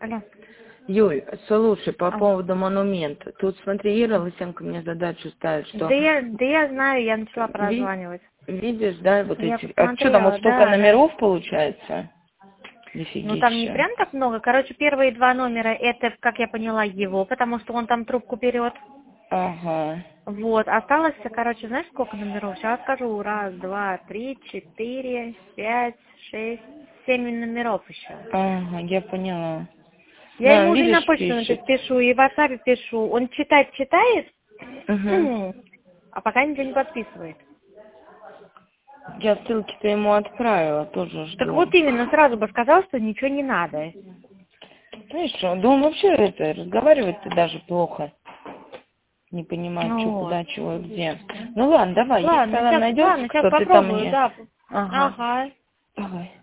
Алло. Юль, слушай, по поводу монумента. Тут, смотри, Ира Лысенко мне задачу ставит, что... Да я знаю, я начала прозванивать. Видишь, да, вот Я эти... А что там, вот столько номеров получается? Дофигища. Ну, там не прям так много. Короче, первые 2 номера, это, как я поняла, его, потому что он там трубку берет. Ага. Вот, осталось, короче, знаешь, сколько номеров? Сейчас скажу. 1, 2, 3, 4, 5, 6, 7 номеров еще. Ага, я поняла. Я ему уже видишь, на почту пишет. пишу, и в WhatsApp пишу. Он читает, Угу. а пока ничего не подписывает. Я ссылки-то ему отправила, тоже жду. Так вот именно, сразу бы сказал, что ничего не надо. Знаешь что, да он вообще разговаривает-то даже плохо. Не понимает, что, Вот. куда, чего, где. Ну ладно, давай, Ладно, если найдешь, сейчас кто ты там попробую, мне... да. Ага. Ага. Давай.